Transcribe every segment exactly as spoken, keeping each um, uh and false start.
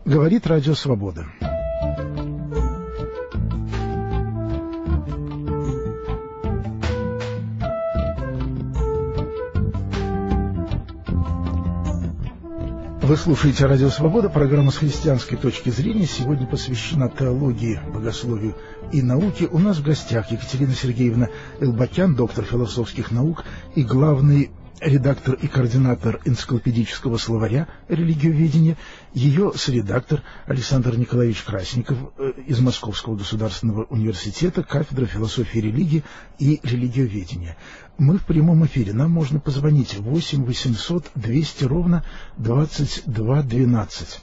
Говорит Радио Свобода. Вы слушаете Радио Свобода, программа с христианской точки зрения. Сегодня посвящена теологии, богословию и науке. У нас в гостях Екатерина Сергеевна Элбакян, доктор философских наук и главный редактор и координатор энциклопедического словаря религиоведения, ее соредактор Александр Николаевич Красников из Московского государственного университета, кафедра философии и религии и религиоведения. Мы в прямом эфире. Нам можно позвонить восемь восемьсот двести ровно двадцать два двенадцать.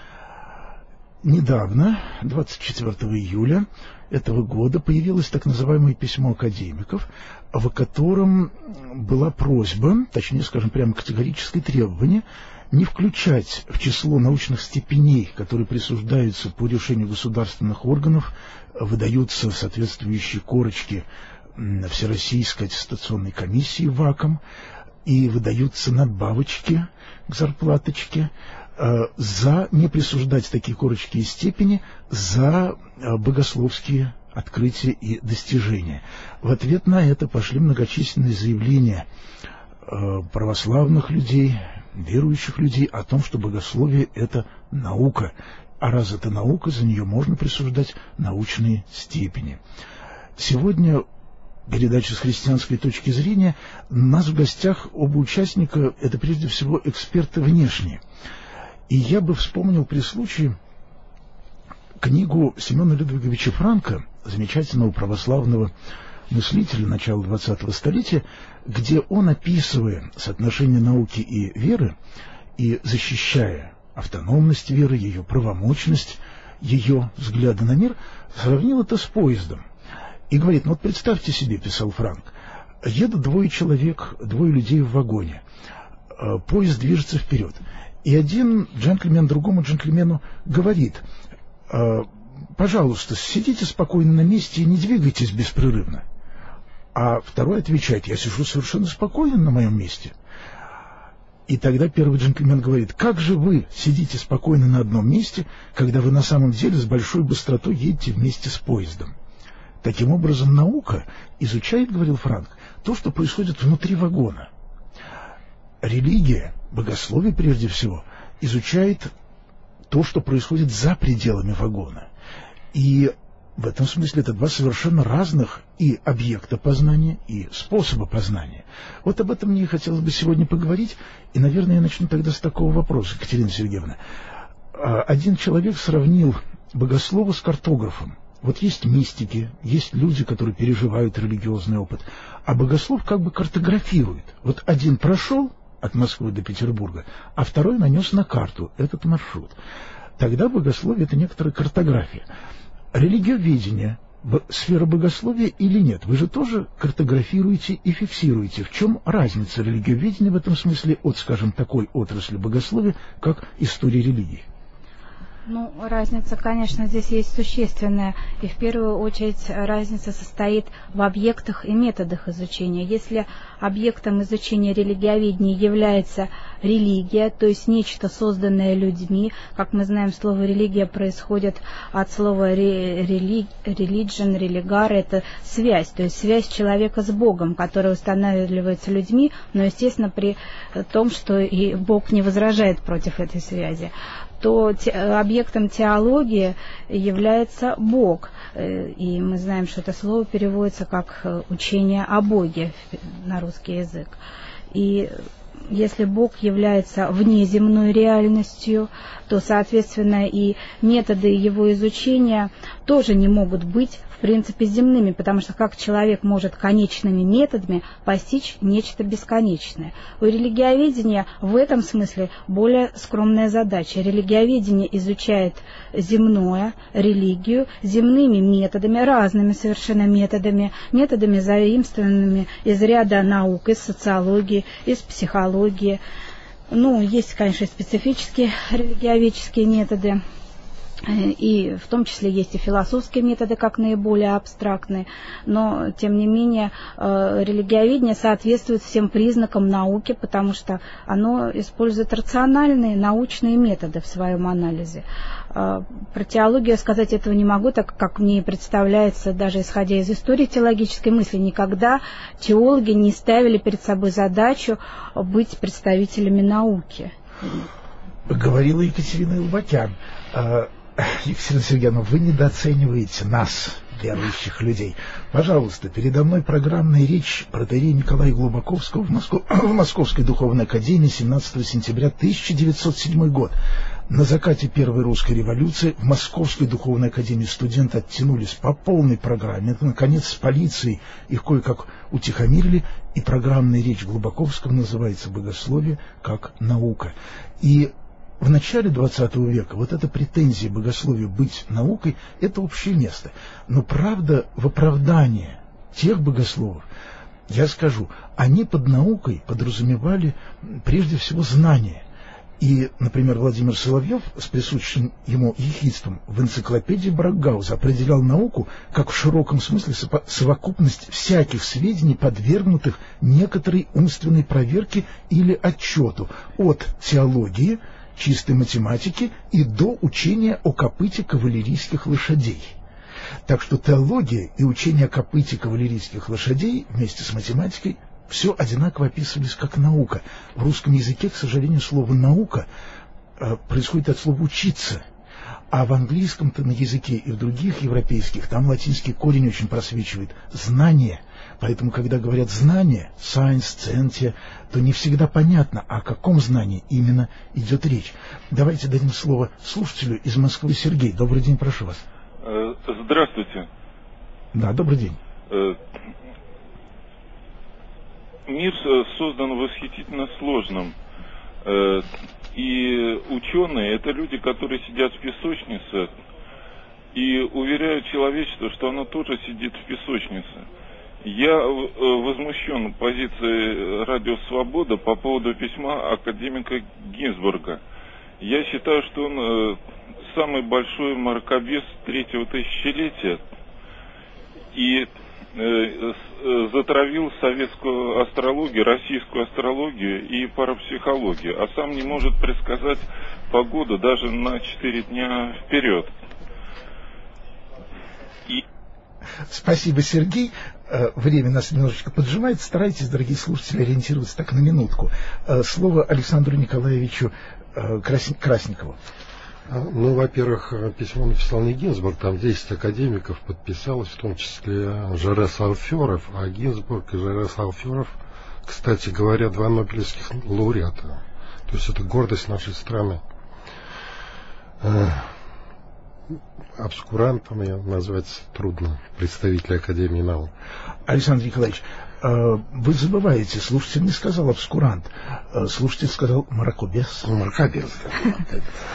Недавно, двадцать четвёртого июля этого года, появилось так называемое письмо академиков, в котором была просьба, точнее, скажем, прямо категорическое требование, не включать в число научных степеней, которые присуждаются по решению государственных органов, выдаются соответствующие корочки Всероссийской аттестационной комиссии ВАКом, и выдаются надбавочки к зарплаточке, за не присуждать такие корочки и степени за богословские открытия и достижения. В ответ на это пошли многочисленные заявления православных людей, верующих людей о том, что богословие – это наука, а раз это наука, за нее можно присуждать научные степени. Сегодня передача с христианской точки зрения. У нас в гостях оба участника – это прежде всего эксперты внешние. И я бы вспомнил при случае книгу Семена Людвиговича Франка, замечательного православного мыслителя начала двадцатого столетия, где он, описывая соотношение науки и веры и защищая автономность веры, ее правомочность, ее взгляды на мир, сравнил это с поездом. И говорит, ну вот представьте себе, писал Франк, едут двое человек, двое людей в вагоне, поезд движется вперед. И один джентльмен другому джентльмену говорит, пожалуйста, сидите спокойно на месте и не двигайтесь беспрерывно. А второй отвечает, я сижу совершенно спокойно на моем месте. И тогда первый джентльмен говорит, как же вы сидите спокойно на одном месте, когда вы на самом деле с большой быстротой едете вместе с поездом? Таким образом, наука изучает, говорил Франк, то, что происходит внутри вагона. Религия, богословие прежде всего, изучает то, что происходит за пределами вагона. И в этом смысле это два совершенно разных и объекта познания, и способа познания. Вот об этом мне и хотелось бы сегодня поговорить, и, наверное, я начну тогда с такого вопроса, Екатерина Сергеевна. Один человек сравнил богослова с картографом. Вот есть мистики, есть люди, которые переживают религиозный опыт, а богослов как бы картографирует. Вот один прошел от Москвы до Петербурга, а второй нанес на карту этот маршрут. Тогда богословие – это некоторая картография. Религиоведение – сфера богословия или нет? Вы же тоже картографируете и фиксируете. В чем разница религиоведения в этом смысле от, скажем, такой отрасли богословия, как история религии? Ну, разница, конечно, здесь есть существенная, и в первую очередь разница состоит в объектах и методах изучения. Если объектом изучения религиоведения является религия, то есть нечто, созданное людьми, как мы знаем, слово религия происходит от слова рели, religion, религар, это связь, то есть связь человека с Богом, которая устанавливается людьми, но, естественно, при том, что и Бог не возражает против этой связи, то те, объектом теологии является Бог. И мы знаем, что это слово переводится как учение о Боге на русский язык. И если Бог является внеземной реальностью, то, соответственно, и методы его изучения тоже не могут быть в принципе земными, потому что как человек может конечными методами постичь нечто бесконечное. У религиоведения в этом смысле более скромная задача. Религиоведение изучает земное, религию, земными методами, разными совершенно методами, методами, заимствованными из ряда наук, из социологии, из психологии. Ну, есть, конечно, специфические религиоведческие методы. И в том числе есть и философские методы, как наиболее абстрактные, но, тем не менее, религиоведение соответствует всем признакам науки, потому что оно использует рациональные научные методы в своем анализе. Про теологию сказать этого не могу, так как мне представляется, даже исходя из истории теологической мысли, никогда теологи не ставили перед собой задачу быть представителями науки. Говорила Екатерина Илбакян. Екатерина Сергеевна, вы недооцениваете нас, верующих людей. Пожалуйста, передо мной программная речь протоиерея Николая Глубоковского в, Москов... в Московской духовной академии семнадцатого сентября тысяча девятьсот седьмой год. На закате Первой русской революции в Московской духовной академии студенты оттянулись по полной программе. Наконец, с полицией их кое-как утихомирили, и программная речь Глубоковского называется «Богословие как наука». И в начале двадцатого века вот эта претензия богословию быть наукой – это общее место. Но правда, в оправдание тех богословов, я скажу, они под наукой подразумевали прежде всего знания. И, например, Владимир Соловьев с присущим ему ехидством в энциклопедии Брагауза определял науку как в широком смысле совокупность всяких сведений, подвергнутых некоторой умственной проверке или отчету, от теологии, чистой математики и до учения о копыте кавалерийских лошадей. Так что теология и учение о копыте кавалерийских лошадей вместе с математикой все одинаково описывались как наука. В русском языке, к сожалению, слово «наука» э, происходит от слова «учиться». А в английском-то на языке и в других европейских там латинский корень очень просвечивает «знание». Поэтому, когда говорят «знание», «science», «scientia», то не всегда понятно, о каком знании именно идет речь. Давайте дадим слово слушателю из Москвы. Сергей, добрый день, прошу вас. Здравствуйте. Да, добрый день. Мир создан восхитительно сложным. И ученые – это люди, которые сидят в песочнице и уверяют человечество, что оно тоже сидит в песочнице. Я возмущен позицией Радио Свобода по поводу письма академика Гинзбурга. Я считаю, что он самый большой мракобес третьего тысячелетия и затравил советскую астрологию, российскую астрологию и парапсихологию, а сам не может предсказать погоду даже на четыре дня вперед. И... Спасибо, Сергей. Время нас немножечко поджимает. Старайтесь, дорогие слушатели, ориентироваться так на минутку. Слово Александру Николаевичу Красникову. Ну, во-первых, письмо написал не Гинзбург, там десять академиков подписалось, в том числе Жерес Алферов, а Гинзбург и Жерес Алферов, кстати говоря, два нобелевских лауреата. То есть это гордость нашей страны. Обскурантом ее назвать трудно, представителя Академии наук. Александр Николаевич, вы забываете, слушатель не сказал обскурант, слушатель сказал мракобес. Мракобес, да.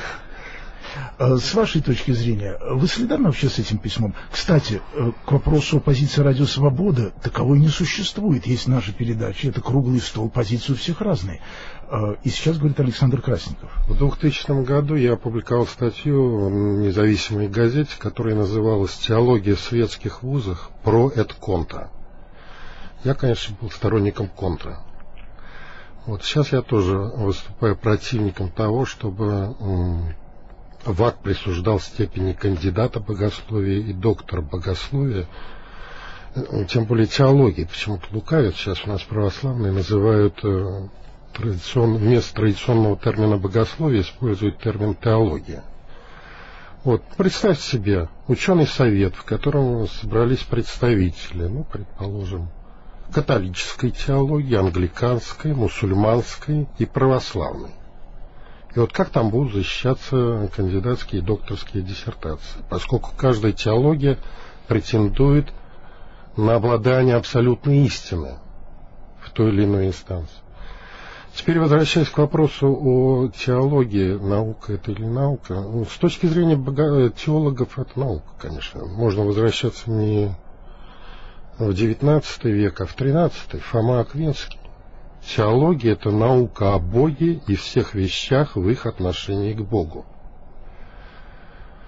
С вашей точки зрения, вы солидарны вообще с этим письмом? Кстати, к вопросу о позиции Радио Свобода, таковой не существует. Есть наши передачи, это круглый стол, позиции у всех разные. И сейчас говорит Александр Красников. В двухтысячном году я опубликовал статью в независимой газете, которая называлась «Теология в светских вузах про эт контра». Я, конечно, был сторонником контра. Вот сейчас я тоже выступаю противником того, чтобы ВАК присуждал степени кандидата богословия и доктора богословия, тем более теологии. Почему-то лукавят сейчас у нас православные, называют традицион, вместо традиционного термина богословия используют термин теология. Вот, представьте себе ученый совет, в котором собрались представители, ну, предположим, католической теологии, англиканской, мусульманской и православной. И вот как там будут защищаться кандидатские и докторские диссертации, поскольку каждая теология претендует на обладание абсолютной истины в той или иной инстанции. Теперь, возвращаясь к вопросу о теологии, наука это или наука, ну, с точки зрения бога... теологов это наука, конечно. Можно возвращаться не в девятнадцатый век, а в тринадцатый, Фома Аквинский. Теология – это наука о Боге и всех вещах в их отношении к Богу.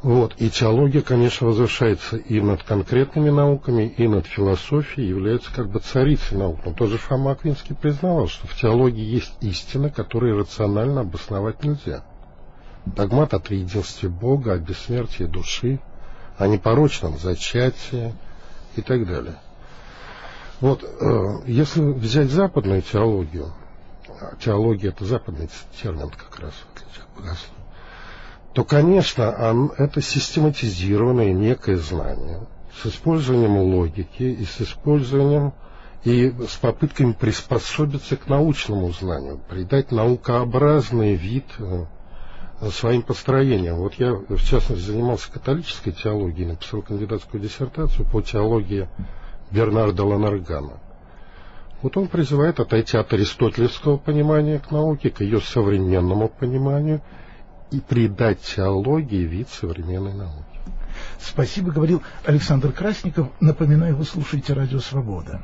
Вот. И теология, конечно, возвышается и над конкретными науками, и над философией, является как бы царицей наук. Но тоже Фома Аквинский признавал, что в теологии есть истина, которую рационально обосновать нельзя. Догмат о триединстве Бога, о бессмертии души, о непорочном зачатии и так далее. Вот, э, если взять западную теологию, теология — это западный термин как раз, в отличие от богословия, то, конечно, это систематизированное некое знание с использованием логики и с использованием и с попытками приспособиться к научному знанию, придать наукообразный вид своим построениям. Вот я, в частности, занимался католической теологией, написал кандидатскую диссертацию по теологии Бернарда Ланаргана. Вот он призывает отойти от аристотелевского понимания к науке, к ее современному пониманию, и придать теологии вид современной науки. Спасибо, говорил Александр Красников. Напоминаю, вы слушаете Радио Свобода.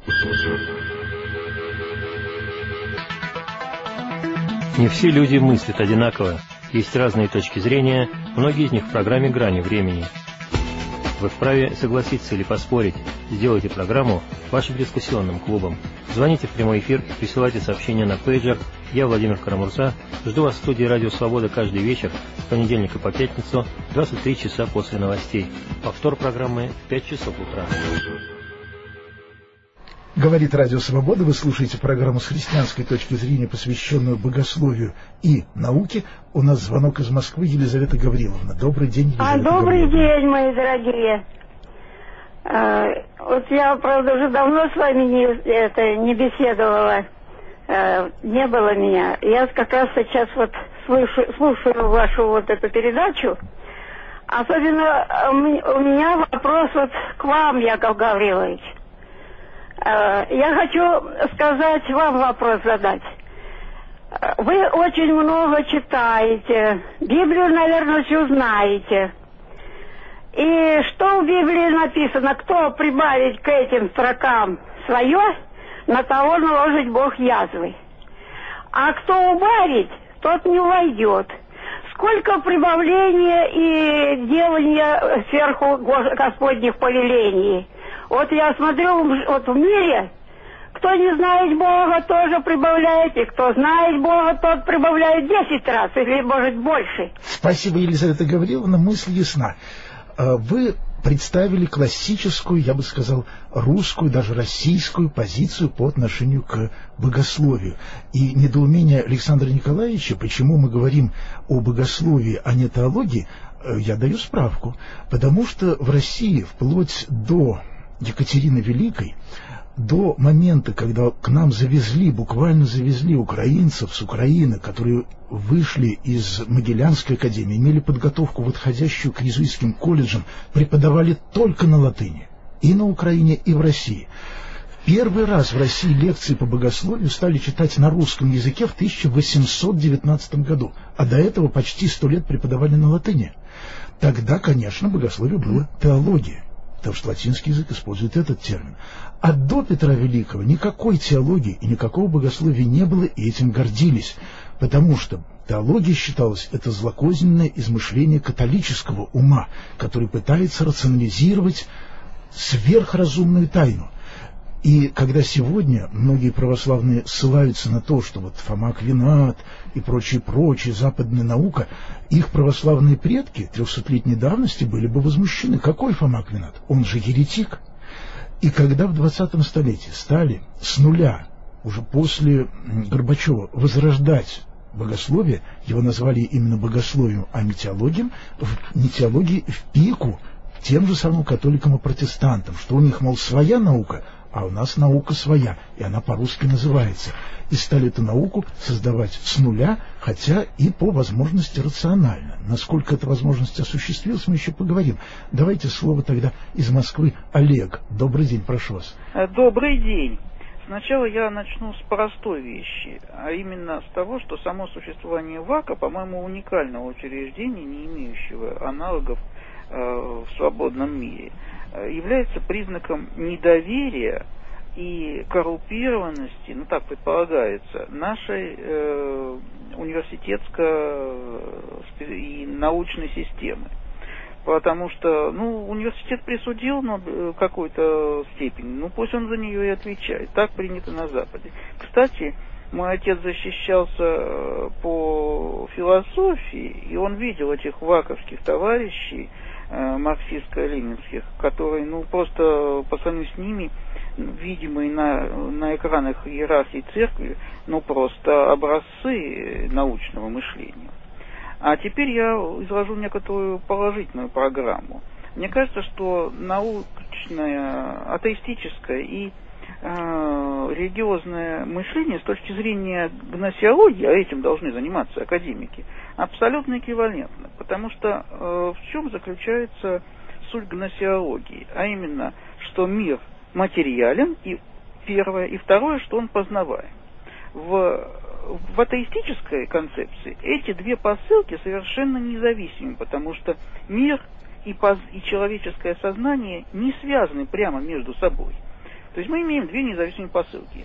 Не все люди мыслят одинаково. Есть разные точки зрения, многие из них в программе «Грани времени». Вы вправе согласиться или поспорить. Сделайте программу вашим дискуссионным клубом. Звоните в прямой эфир, присылайте сообщения на пейджер. Я, Владимир Карамурза, жду вас в студии «Радио Свобода» каждый вечер, с понедельника по пятницу, двадцать три часа после новостей. Повтор программы в пять часов утра. Говорит Радио Свобода. Вы слушаете программу с христианской точки зрения, посвященную богословию и науке. У нас звонок из Москвы. Елизавета Гавриловна. Добрый день, Елизавета А, добрый Гавриловна. день, мои дорогие. А, вот я, правда, уже давно с вами не, это, не беседовала. А, не было меня. Я как раз сейчас вот слышу, слушаю вашу вот эту передачу. Особенно у меня вопрос вот к вам, Яков Гаврилович. Я хочу сказать, вам вопрос задать. Вы очень много читаете, Библию, наверное, всю знаете. И что в Библии написано? Кто прибавить к этим строкам свое, на того наложит Бог язвы. А кто убавить, тот не войдет. Сколько прибавления и делания сверху Господних повелений. Вот я смотрю, вот в мире, кто не знает Бога, тоже прибавляет, и кто знает Бога, тот прибавляет десять раз, или, может, больше. Спасибо, Елизавета Гавриловна, мысль ясна. Вы представили классическую, я бы сказал, русскую, даже российскую позицию по отношению к богословию. И недоумение Александра Николаевича, почему мы говорим о богословии, а не теологии, я даю справку. Потому что в России вплоть до Екатерины Великой, до момента, когда к нам завезли, буквально завезли украинцев с Украины, которые вышли из Могилянской академии, имели подготовку, подходящую к иезуитским колледжам, преподавали только на латыни. И на Украине, и в России. Первый раз в России лекции по богословию стали читать на русском языке в тысяча восемьсот девятнадцатом году, а до этого почти сто лет преподавали на латыни. Тогда, конечно, богословие было теология, потому что латинский язык использует этот термин. А до Петра Великого никакой теологии и никакого богословия не было, и этим гордились, потому что теология считалась это злокозненное измышление католического ума, который пытается рационализировать сверхразумную тайну. И когда сегодня многие православные ссылаются на то, что вот Фома Аквинат и прочее-прочее, западная наука, их православные предки трехсотлетней давности были бы возмущены. Какой Фома Аквинат? Он же еретик. И когда в двадцатом столетии стали с нуля, уже после Горбачева, возрождать богословие, его назвали именно богословием, а не теологией, не теологией в пику тем же самым католикам и протестантам, что у них, мол, своя наука, а у нас наука своя, и она по-русски называется. И стали эту науку создавать с нуля, хотя и по возможности рационально. Насколько эта возможность осуществилась, мы еще поговорим. Давайте слово тогда из Москвы. Олег, добрый день, прошу вас. Добрый день. Сначала я начну с простой вещи, а именно с того, что само существование ВАКа, по-моему, уникального учреждения, не имеющего аналогов э, в свободном мире, является признаком недоверия и коррумпированности, ну так предполагается, нашей э, университетской и научной системы. потому что, ну, университет присудил ну, какую-то степень, ну, пусть он за нее и отвечает. Так принято на Западе. Кстати, мой отец защищался по философии, и он видел этих ваковских товарищей, э, марксистско-ленинских, которые, ну, просто по сравнению с ними, видимые на, на экранах иерархии церкви, ну, просто образцы научного мышления. А теперь я изложу некоторую положительную программу. Мне кажется, что научное, атеистическое и э, религиозное мышление с точки зрения гносеологии, а этим должны заниматься академики, абсолютно эквивалентно. Потому что э, в чем заключается суть гносеологии? А именно, что мир материален, и первое, и второе, что он познаваем. В В атеистической концепции эти две посылки совершенно независимы, потому что мир и, поз... и человеческое сознание не связаны прямо между собой. То есть мы имеем две независимые посылки.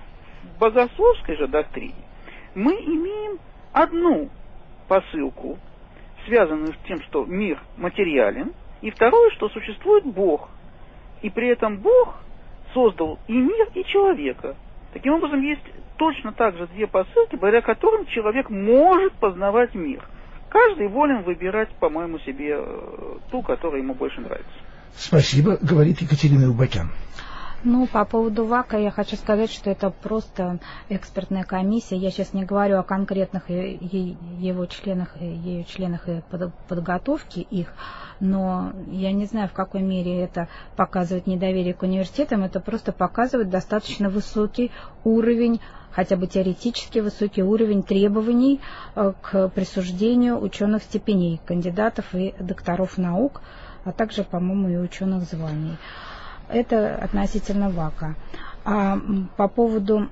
В богословской же доктрине мы имеем одну посылку, связанную с тем, что мир материален, и второе, что существует Бог. И при этом Бог создал и мир, и человека. Таким образом, есть точно так же две посылки, благодаря которым человек может познавать мир. Каждый волен выбирать, по-моему, себе ту, которая ему больше нравится. Спасибо, говорит Екатерина Элбакян. Ну, по поводу ВАКа я хочу сказать, что это просто экспертная комиссия. Я сейчас не говорю о конкретных его членах, ее членах и подготовке их, но я не знаю, в какой мере это показывает недоверие к университетам. Это просто показывает достаточно высокий уровень, хотя бы теоретически высокий уровень требований к присуждению ученых степеней, кандидатов и докторов наук, а также, по-моему, и ученых званий. Это относительно ВАКа. А по поводу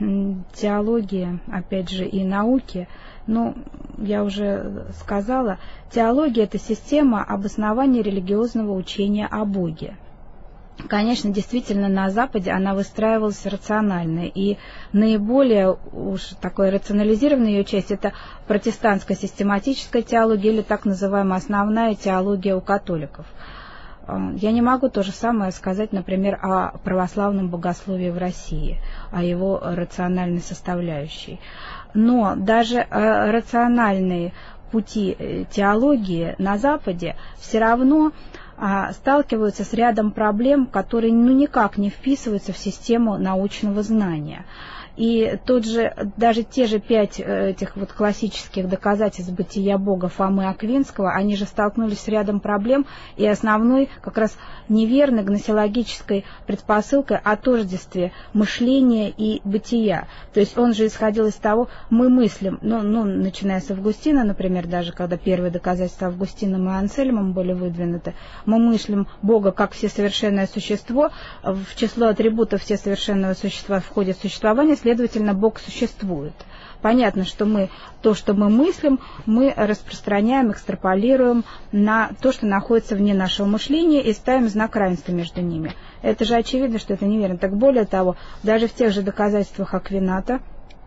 теологии, опять же, и науки, ну, я уже сказала, теология – это система обоснования религиозного учения о Боге. Конечно, действительно, на Западе она выстраивалась рационально, и наиболее уж такой рационализированная ее часть – это протестантская систематическая теология или так называемая основная теология у католиков. Я не могу то же самое сказать, например, о православном богословии в России, о его рациональной составляющей. Но даже рациональные пути теологии на Западе все равно сталкиваются с рядом проблем, которые ну никак не вписываются в систему научного знания. И тот же, даже те же пять этих вот классических доказательств бытия Бога Фомы Аквинского, они же столкнулись с рядом проблем, и основной как раз неверной гносеологической предпосылкой о тождестве мышления и бытия. То есть он же исходил из того, мы мыслим, ну, ну начиная с Августина, например, даже когда первые доказательства Августином и Ансельмом были выдвинуты, мы мыслим Бога как всесовершенное существо, в число атрибутов всесовершенного существа входит существование, следовательно, Бог существует. Понятно, что мы то, что мы мыслим, мы распространяем, экстраполируем на то, что находится вне нашего мышления, и ставим знак равенства между ними. Это же очевидно, что это неверно. Так более того, даже в тех же доказательствах Аквината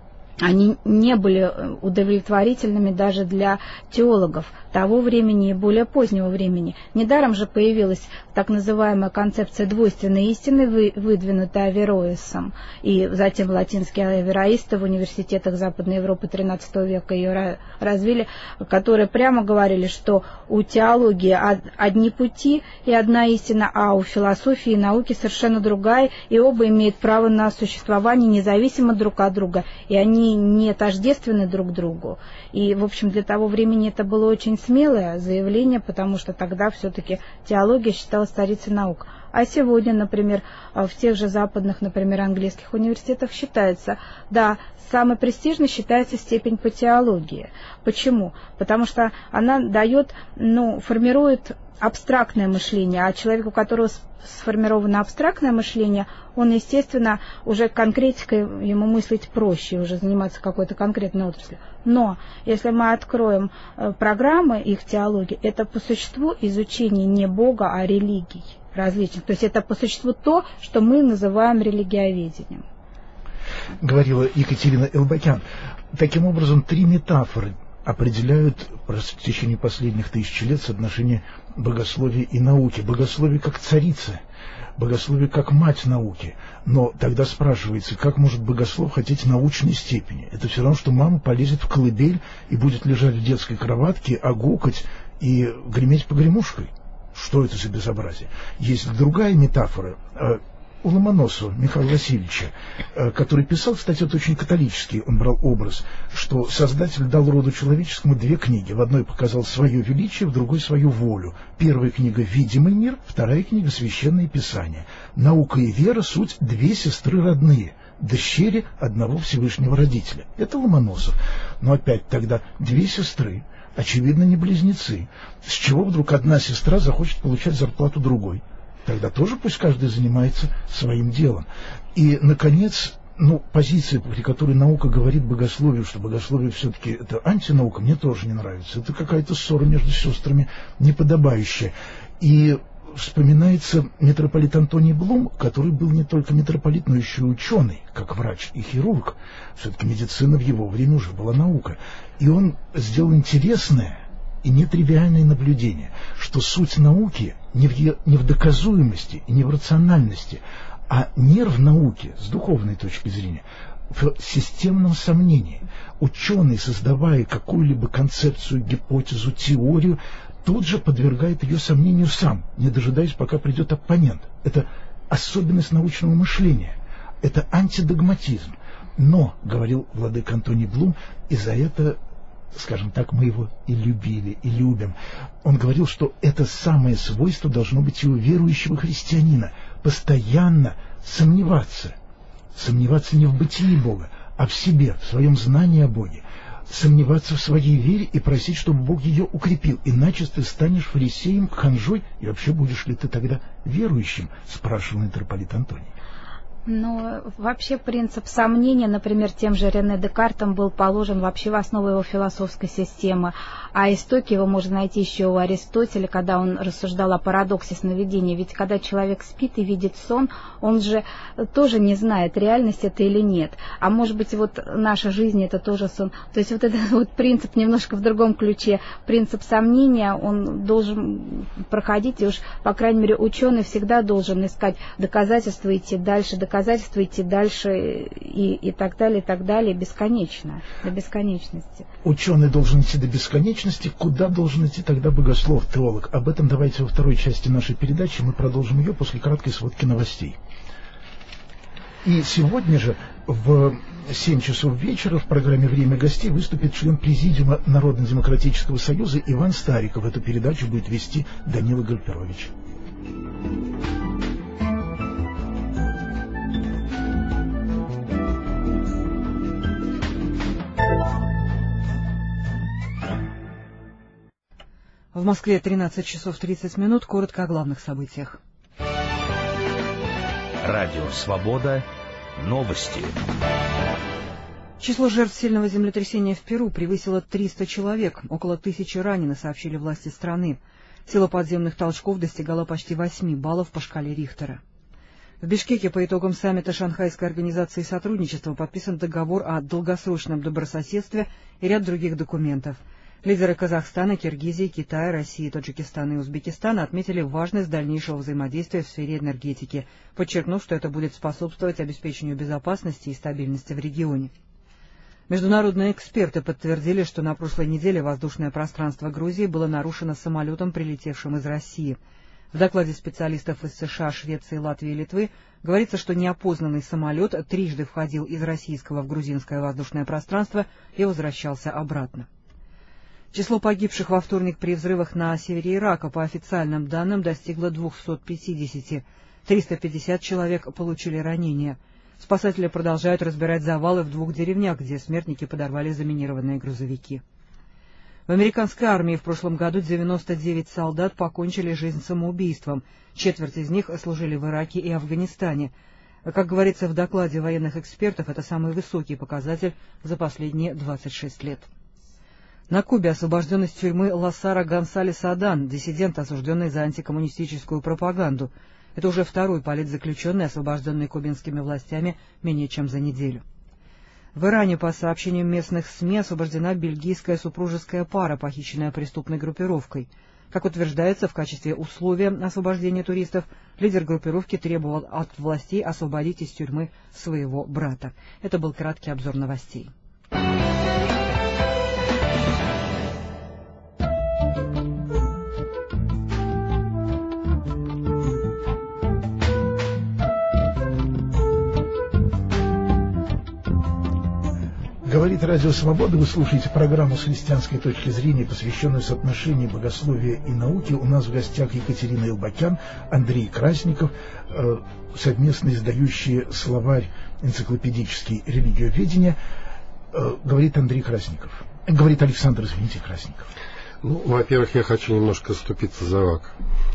они не были удовлетворительными даже для теологов того времени и более позднего времени. Недаром же появилась так называемая концепция двойственной истины, выдвинутая Авероэсом, и затем латинские авероисты в университетах Западной Европы тринадцатого века ее развили, которые прямо говорили, что у теологии одни пути и одна истина, а у философии и науки совершенно другая, и оба имеют право на существование независимо друг от друга, и они не тождественны друг другу. И, в общем, для того времени это было очень смелое заявление, потому что тогда все-таки теология считалась царицей наук. А сегодня, например, в тех же западных, например, английских университетах считается, да, самой престижной считается степень по теологии. Почему? Потому что она дает, ну, формирует абстрактное мышление, а человек, у которого сформировано абстрактное мышление, он, естественно, уже конкретикой ему мыслить проще, уже заниматься какой-то конкретной отраслью. Но если мы откроем программы их теологии, это по существу изучение не Бога, а религий различных. То есть это по существу то, что мы называем религиоведением. Говорила Екатерина Элбакян. Таким образом, три метафоры определяют в течение последних тысячи лет соотношение богословия и науки. Богословие как царица, богословие как мать науки. Но тогда спрашивается, как может богослов хотеть научной степени? Это все равно, что мама полезет в колыбель и будет лежать в детской кроватке, огукать и греметь погремушкой. Что это за безобразие? Есть другая метафора у Ломоносова Михаила Васильевича, который писал, кстати, это очень католический, он брал образ, что Создатель дал роду человеческому две книги. В одной показал свое величие, в другой свою волю. Первая книга «Видимый мир», вторая книга «Священное Писание». Наука и вера — суть две сестры родные, дщери одного Всевышнего Родителя. Это Ломоносов. Но опять тогда две сестры, очевидно, не близнецы. С чего вдруг одна сестра захочет получать зарплату другой? Тогда тоже пусть каждый занимается своим делом. И, наконец, ну, позиция, при которой наука говорит богословию, что богословие все-таки это антинаука, мне тоже не нравится. Это какая-то ссора между сестрами неподобающая. И вспоминается митрополит Антоний Блум, который был не только митрополит, но еще и ученый, как врач и хирург. Все-таки медицина в его время уже была наука. И он сделал интересное и нетривиальное наблюдение, что суть науки не в, е, не в доказуемости и не в рациональности, а нерв науки с духовной точки зрения в системном сомнении. Ученый, создавая какую-либо концепцию, гипотезу, теорию, тут же подвергает ее сомнению сам, не дожидаясь, пока придет оппонент. Это особенность научного мышления, это антидогматизм. Но, говорил владыка Антоний Блум, и за это, скажем так, мы его и любили, и любим. Он говорил, что это самое свойство должно быть и у верующего христианина — постоянно сомневаться. Сомневаться не в бытии Бога, а в себе, в своем знании о Боге. Сомневаться в своей вере и просить, чтобы Бог ее укрепил. Иначе ты станешь фарисеем, ханжой, и вообще будешь ли ты тогда верующим, спрашивал митрополит Антоний. Но вообще принцип сомнения, например, тем же Рене Декартом был положен вообще в основу его философской системы. А истоки его можно найти еще у Аристотеля, когда он рассуждал о парадоксе сновидения. Ведь когда человек спит и видит сон, он же тоже не знает, реальность это или нет. А может быть, вот наша жизнь это тоже сон. То есть вот этот вот принцип немножко в другом ключе. Принцип сомнения, он должен проходить, и уж, по крайней мере, ученый всегда должен искать доказательства, идти дальше, доказательства, идти дальше и, и так далее, и так далее, бесконечно, до бесконечности. Ученый должен идти до бесконечности. Куда должен идти тогда богослов, теолог? Об этом давайте во второй части нашей передачи. Мы продолжим ее после краткой сводки новостей. И сегодня же в семь часов вечера в программе «Время гостей» выступит член Президиума Народно-демократического союза Иван Стариков. Эту передачу будет вести Данила Гальперович. В Москве тринадцать часов тридцать минут. Коротко о главных событиях. Радио «Свобода». Новости. Число жертв сильного землетрясения в Перу превысило триста человек. Около тысячи ранены, сообщили власти страны. Сила подземных толчков достигала почти восьми баллов по шкале Рихтера. В Бишкеке по итогам саммита Шанхайской организации сотрудничества подписан договор о долгосрочном добрососедстве и ряд других документов. Лидеры Казахстана, Киргизии, Китая, России, Таджикистана и Узбекистана отметили важность дальнейшего взаимодействия в сфере энергетики, подчеркнув, что это будет способствовать обеспечению безопасности и стабильности в регионе. Международные эксперты подтвердили, что на прошлой неделе воздушное пространство Грузии было нарушено самолетом, прилетевшим из России. В докладе специалистов из США, Швеции, Латвии и Литвы говорится, что неопознанный самолет трижды входил из российского в грузинское воздушное пространство и возвращался обратно. Число погибших во вторник при взрывах на севере Ирака, по официальным данным, достигло двухсот пятидесяти. триста пятьдесят человек получили ранения. Спасатели продолжают разбирать завалы в двух деревнях, где смертники подорвали заминированные грузовики. В американской армии в прошлом году девяносто девять солдат покончили жизнь самоубийством. Четверть из них служили в Ираке и Афганистане. Как говорится в докладе военных экспертов, это самый высокий показатель за последние двадцать шесть лет. На Кубе освобожден из тюрьмы Лосара Гонсалес Адан, диссидент, осужденный за антикоммунистическую пропаганду. Это уже второй политзаключенный, освобожденный кубинскими властями менее чем за неделю. В Иране, по сообщениям местных СМИ, освобождена бельгийская супружеская пара, похищенная преступной группировкой. Как утверждается, в качестве условия освобождения туристов лидер группировки требовал от властей освободить из тюрьмы своего брата. Это был краткий обзор новостей. Говорит Радио Свобода, вы слушаете программу с христианской точки зрения, посвященную соотношению богословия и науки. У нас в гостях Екатерина Илбакян, Андрей Красников, э, совместно издающие словарь энциклопедический религиоведения. Э, говорит Андрей Красников. Говорит Александр, извините, Красников. Ну, во-первых, я хочу немножко вступиться за ВАК.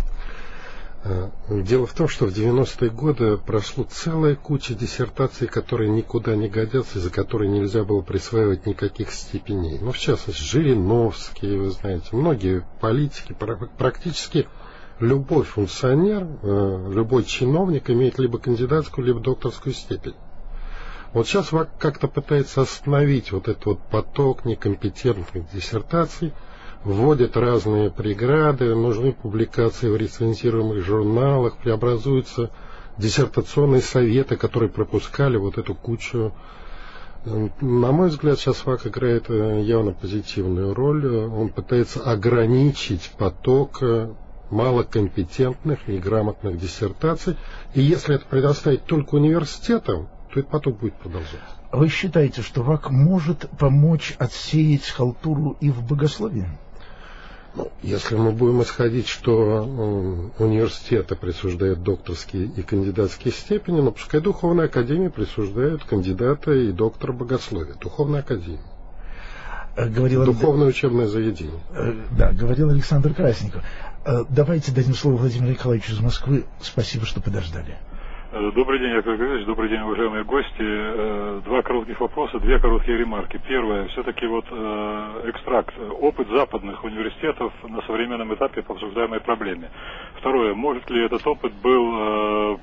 Дело в том, что в девяностые годы прошло целая куча диссертаций, которые никуда не годятся, и за которые нельзя было присваивать никаких степеней. Ну, в частности, Жириновский, вы знаете, многие политики, практически любой функционер, любой чиновник имеет либо кандидатскую, либо докторскую степень. Вот сейчас ВАК как-то пытается остановить вот этот вот поток некомпетентных диссертаций, вводят разные преграды, нужны публикации в рецензируемых журналах, преобразуются диссертационные советы, которые пропускали вот эту кучу. На мой взгляд, сейчас ВАК играет явно позитивную роль. Он пытается ограничить поток малокомпетентных и грамотных диссертаций. И если это предоставить только университетам, то этот поток будет продолжаться. Вы считаете, что ВАК может помочь отсеять халтуру и в богословии? Ну, если мы будем исходить, что э, университеты присуждают докторские и кандидатские степени, но пускай Духовная Академия присуждает кандидата и доктора богословия. Духовная Академия. Говорил Духовное учебное заведение. Да, говорил Александр Красников. Давайте дадим слово Владимиру Николаевичу из Москвы. Спасибо, что подождали. Добрый день, Яков Григорьевич, добрый день, уважаемые гости. Два коротких вопроса, две короткие ремарки. Первое, все-таки вот экстракт, опыт западных университетов на современном этапе по обсуждаемой проблеме. Второе, может ли этот опыт был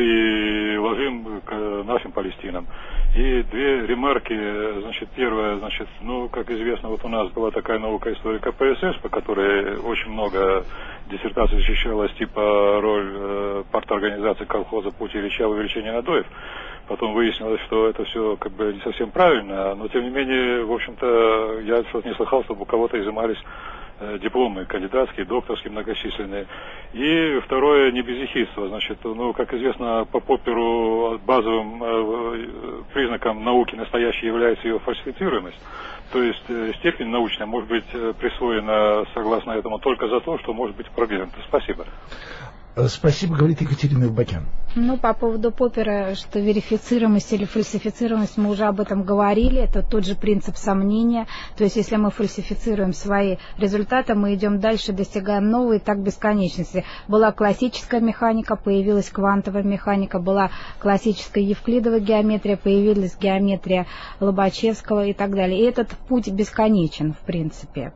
приложим к нашим Палестинам? И две ремарки, значит, первое, значит, ну, как известно, вот у нас была такая наука история КПСС, по которой очень много диссертаций защищалась, типа роль э, парторганизации колхоза «Путь Ильича в увеличении надоев». Потом выяснилось, что это все как бы не совсем правильно, но тем не менее, в общем-то, я что-то не слыхал, чтобы у кого-то изымались э, дипломы кандидатские, докторские многочисленные. И второе, не без ехидства, значит, ну, как известно, по Попперу базовым э, признаком науки настоящей является ее фальсифицируемость. То есть э, степень научная может быть э, присвоена, согласно этому, только за то, что может быть продвинута. Спасибо. Спасибо, говорит Екатерина Илбакян. Ну, по поводу Поппера, что верифицируемость или фальсифицируемость, мы уже об этом говорили, это тот же принцип сомнения. То есть, если мы фальсифицируем свои результаты, мы идем дальше, достигаем новой, так бесконечности. Была классическая механика, появилась квантовая механика, была классическая евклидовая геометрия, появилась геометрия Лобачевского и так далее. И этот путь бесконечен, в принципе.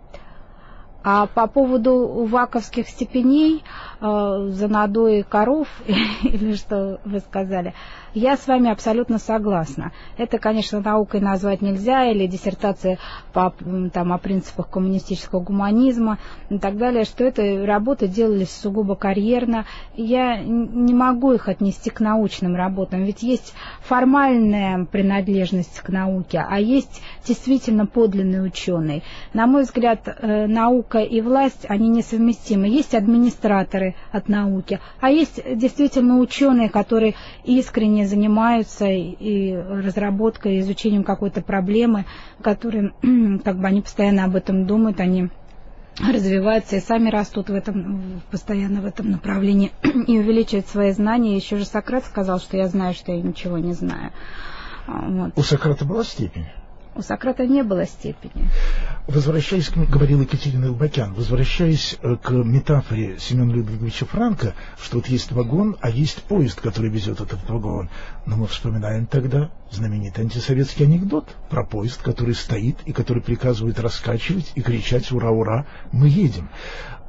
А по поводу ваковских степеней, э, за надои коров, или что вы сказали, я с вами абсолютно согласна. Это, конечно, наукой назвать нельзя, или диссертация по, там, о принципах коммунистического гуманизма и так далее, что это работы делались сугубо карьерно. Я не могу их отнести к научным работам, ведь есть формальная принадлежность к науке, а есть действительно подлинный ученый. На мой взгляд, э, наука и власть, они несовместимы. Есть администраторы от науки, а есть действительно ученые, которые искренне занимаются и разработкой, и изучением какой-то проблемы, которые, как бы, они постоянно об этом думают, они развиваются и сами растут в этом, постоянно в этом направлении и увеличивают свои знания. Еще же Сократ сказал, что я знаю, что я ничего не знаю. Вот. У Сократа была степень? У Сократа не было степени. Возвращаясь, к, говорила Екатерина Илбакян, возвращаясь к метафоре Семена Людвиговича Франка, что вот есть вагон, а есть поезд, который везет этот вагон. Но мы вспоминаем тогда знаменитый антисоветский анекдот про поезд, который стоит и который приказывает раскачивать и кричать «Ура, ура, мы едем!».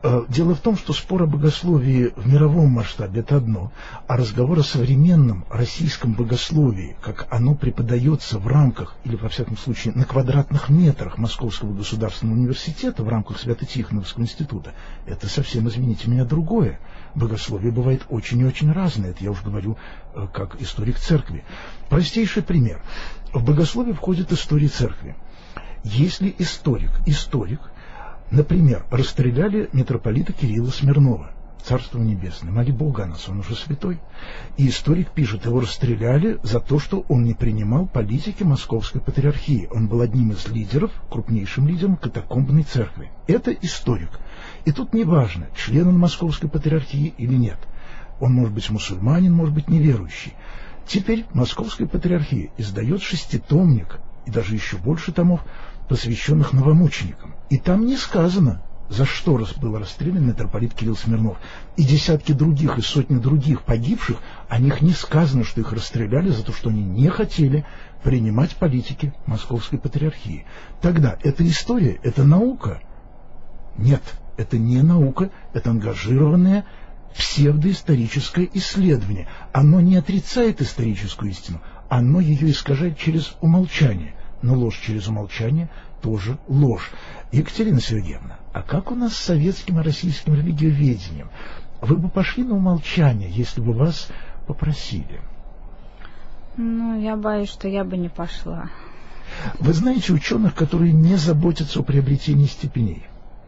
Дело в том, что спор о богословии в мировом масштабе – это одно, а разговор о современном российском богословии, как оно преподается в рамках, или, во всяком случае, на квадратных метрах Московского государственного университета в рамках Свято-Тихоновского института, это совсем, извините меня, другое. Богословие бывает очень и очень разное, это я уж говорю как историк церкви. Простейший пример. В богословие входит история церкви. Если историк, историк, например, расстреляли митрополита Кирилла Смирнова, Царство Небесное, моли Бога о нас, он уже святой, и историк пишет, его расстреляли за то, что он не принимал политики Московской Патриархии. Он был одним из лидеров, крупнейшим лидером катакомбной церкви. Это историк. И тут не важно, член он Московской Патриархии или нет. Он может быть мусульманин, может быть неверующий. Теперь Московская Патриархия издает шеститомник, и даже еще больше томов, посвященных новомученикам. И там не сказано, за что был расстрелян митрополит Кирилл Смирнов. И десятки других, и сотни других погибших, о них не сказано, что их расстреляли за то, что они не хотели принимать политики Московской Патриархии. Тогда это история, это наука? Нет, это не наука, это ангажированное псевдоисторическое исследование. Оно не отрицает историческую истину, оно ее искажает через умолчание. Но ложь через умолчание тоже ложь. Екатерина Сергеевна, а как у нас с советским и российским религиоведением? Вы бы пошли на умолчание, если бы вас попросили? Ну, я боюсь, что я бы не пошла. Вы знаете ученых, которые не заботятся о приобретении степеней?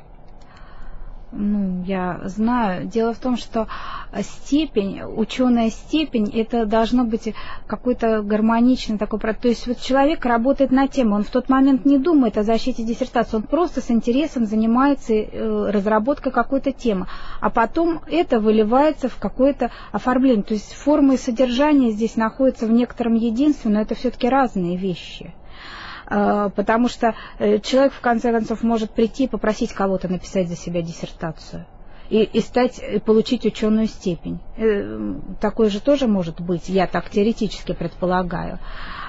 Ну, я знаю. Дело в том, что степень, ученая степень, это должно быть какой-то гармоничный такой процесс. То есть вот человек работает на тему, он в тот момент не думает о защите диссертации, он просто с интересом занимается э, разработкой какой-то темы, а потом это выливается в какое-то оформление. То есть форма и содержание здесь находятся в некотором единстве, но это все-таки разные вещи. Потому что человек, в конце концов, может прийти и попросить кого-то написать за себя диссертацию и, и стать, и получить ученую степень. Такое же тоже может быть, я так теоретически предполагаю.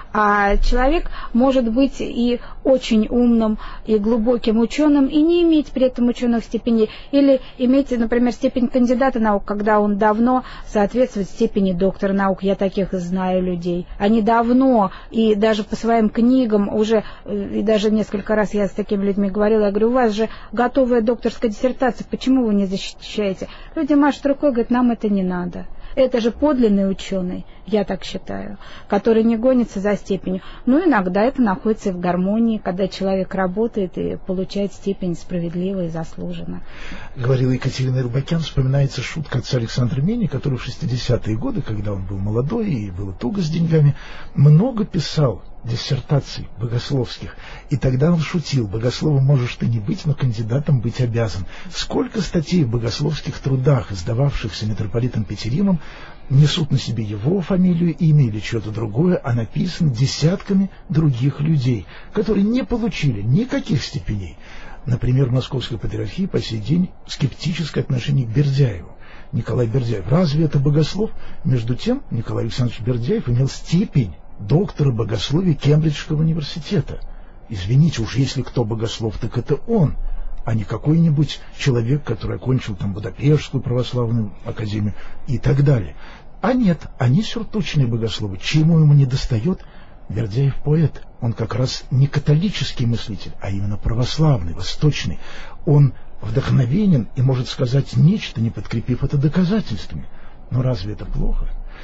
А человек может быть и очень умным, и глубоким ученым, и не иметь при этом ученых степеней. Или иметь, например, степень кандидата наук, когда он давно соответствует степени доктора наук. Я таких знаю людей. Они давно, и даже по своим книгам уже, и даже несколько раз я с такими людьми говорила, я говорю, у вас же готовая докторская диссертация, почему вы не защищаете? Люди машут рукой, говорят, нам это не надо. Это же подлинный ученый, я так считаю, который не гонится за степенью. Но иногда это находится и в гармонии, когда человек работает и получает степень справедливо и заслуженно. Говорила Екатерина Рыбакян, вспоминается шутка отца Александра Мени, который в шестидесятые годы, когда он был молодой и было туго с деньгами, много писал диссертаций богословских. И тогда он шутил, богословом можешь ты не быть, но кандидатом быть обязан. Сколько статей в богословских трудах, издававшихся митрополитом Петеримом, несут на себе его фамилию, имя или что-то другое, а написаны десятками других людей, которые не получили никаких степеней. Например, в Московской Патриархии по сей день скептическое отношение к Бердяеву. Николай Бердяев. Разве это богослов? Между тем, Николай Александрович Бердяев имел степень доктора богословия Кембриджского университета. Извините, уж если кто богослов, так это он, а не какой-нибудь человек, который окончил там Будапештскую православную академию и так далее. А нет, они сюртучные богословы. Чему ему не достает? Бердяев поэт. Он как раз не католический мыслитель, а именно православный, восточный. Он вдохновенен и может сказать нечто, не подкрепив это доказательствами. Но разве это плохо?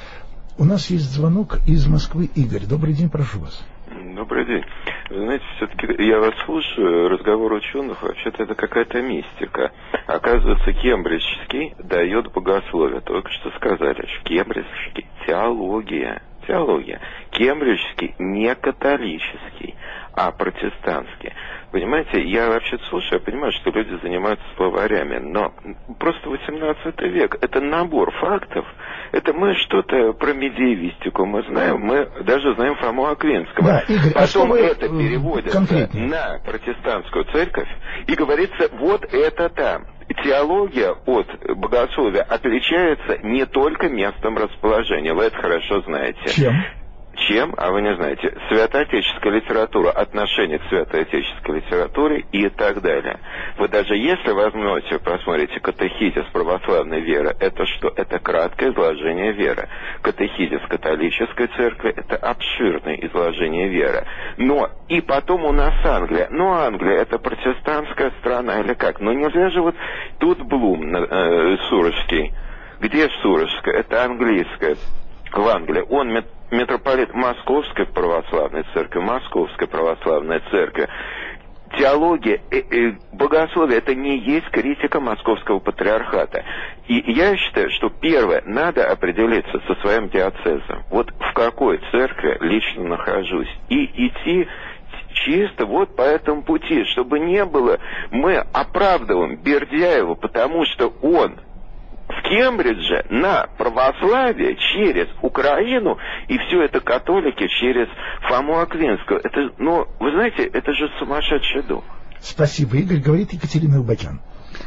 У нас есть звонок из Москвы. Игорь, добрый день, прошу вас. Добрый день. Вы знаете, все-таки я вас слушаю, разговор ученых, вообще-то это какая-то мистика. Оказывается, кембриджский дает богословие. Только что сказали, что кембриджский теология. Теология. Кембриджский не католический, а протестантский. Понимаете, я вообще слушаю, я понимаю, что люди занимаются словарями, но просто восемнадцатый век, это набор фактов, это мы что-то про медиевистику мы знаем, мы даже знаем Фому Аквинского. Да, Игорь, потом а это переводится конкретнее на протестантскую церковь, и говорится, вот это там. Теология от богословия отличается не только местом расположения, вы это хорошо знаете. Чем? чем, а вы не знаете, святоотеческая литература, отношение к святоотеческой литературе и так далее. Вы даже если возьмете, посмотрите катехизис православной веры, это что? Это краткое изложение веры. Катехизис католической церкви – это обширное изложение веры. Но и потом у нас Англия. Ну, Англия – это протестантская страна или как? Но нельзя же вот тут Блум, э, Сурожский. Где Сурожская? Это английская. В Англии. Он митрополит Московской православной церкви, Московской православной церкви. Теология, э, э, богословие – это не есть критика Московского патриархата. И я считаю, что первое, надо определиться со своим диацезом. Вот в какой церкви лично нахожусь. И идти чисто вот по этому пути, чтобы не было, мы оправдываем Бердяева, потому что он в Кембридже на православие через Украину, и все это католики через Фому Аквинского. Это, ну, вы знаете, это же сумасшедший дух. Спасибо, Игорь. Говорит Екатерина Элбакян.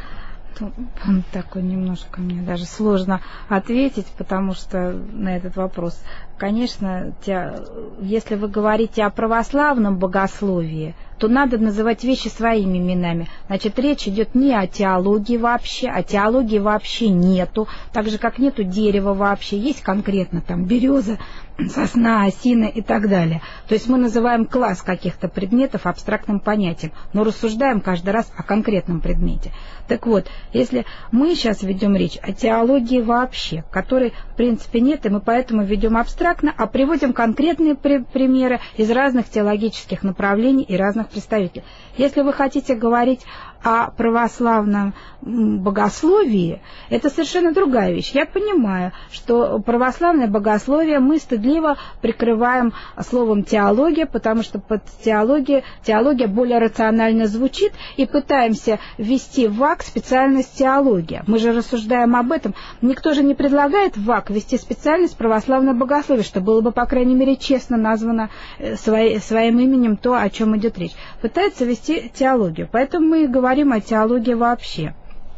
Такой немножко мне даже сложно ответить, потому что на этот вопрос, конечно, те, если вы говорите о православном богословии, то надо называть вещи своими именами. Значит, речь идет не о теологии вообще, а теологии вообще нету, так же, как нету дерева вообще, есть конкретно там береза, сосна, осина и так далее. То есть мы называем класс каких-то предметов абстрактным понятием, но рассуждаем каждый раз о конкретном предмете. Так вот, если мы сейчас ведем речь о теологии вообще, которой в принципе нет, и мы поэтому ведем абстрактно, а приводим конкретные при- примеры из разных теологических направлений и разных представителей. Если вы хотите говорить о православном богословии, это совершенно другая вещь. Я понимаю, что православное богословие мы стыдливо прикрываем словом теология, потому что под теологией теология более рационально звучит, и пытаемся ввести в ВАК специальность теология. Мы же рассуждаем об этом. Никто же не предлагает в ВАК ввести специальность православное богословие, что было бы, по крайней мере, честно названо своей, своим именем то, о чем идет речь. Пытается ввести теологию. Поэтому мы и говорим о теологии вообще,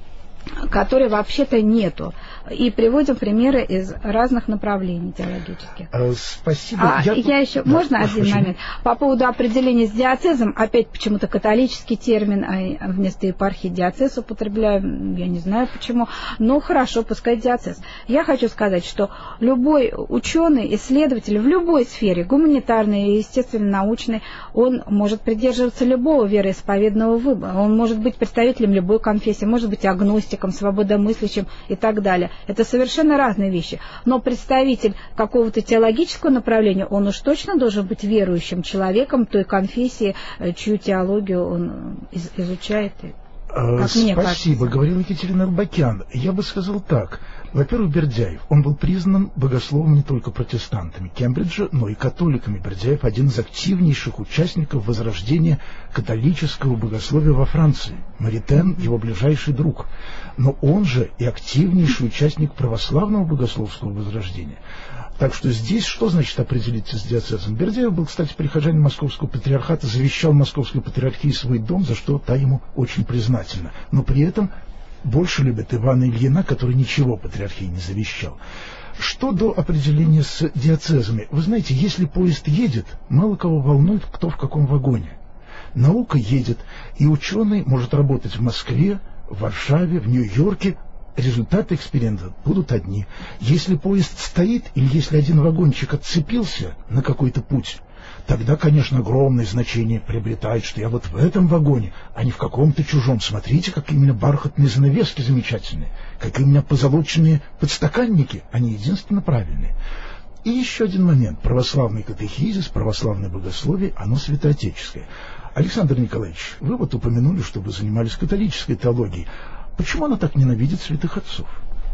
которой вообще-то нету. И приводим примеры из разных направлений теологических. Спасибо. А я, я еще, да, можно один очень... момент? По поводу определения с диацезом, опять почему-то католический термин, а вместо епархии диацез употребляю, я не знаю почему, но хорошо, пускай диацез. Я хочу сказать, что любой ученый, исследователь в любой сфере, гуманитарной, естественно-научной, он может придерживаться любого вероисповедного выбора, он может быть представителем любой конфессии, может быть агностиком, свободомыслящим и так далее. Это совершенно разные вещи. Но представитель какого-то теологического направления, он уж точно должен быть верующим человеком той конфессии, чью теологию он изучает. Как Спасибо, говорила Екатерина Элбакян. Я бы сказал так. Во-первых, Бердяев, он был признан богословом не только протестантами Кембриджа, но и католиками. Бердяев один из активнейших участников возрождения католического богословия во Франции. Маритен его ближайший друг. Но он же и активнейший участник православного богословского возрождения. Так что здесь что значит определиться с диацезом? Бердяев был, кстати, прихожанин Московского патриархата, завещал Московской патриархии свой дом, за что та ему очень признательна. Но при этом больше любят Ивана Ильина, который ничего патриархии не завещал. Что до определения с диацезами? Вы знаете, если поезд едет, мало кого волнует, кто в каком вагоне. Наука едет, и ученый может работать в Москве, в Варшаве, в Нью-Йорке. Результаты эксперимента будут одни. Если поезд стоит, или если один вагончик отцепился на какой-то путь, тогда, конечно, огромное значение приобретает, что я вот в этом вагоне, а не в каком-то чужом. Смотрите, какие у меня бархатные занавески замечательные, какие у меня позолоченные подстаканники, они единственно правильные. И еще один момент. Православный катехизис, православное богословие, оно святоотеческое. Александр Николаевич, вы вот упомянули, что вы занимались католической теологией. Почему она так ненавидит святых отцов?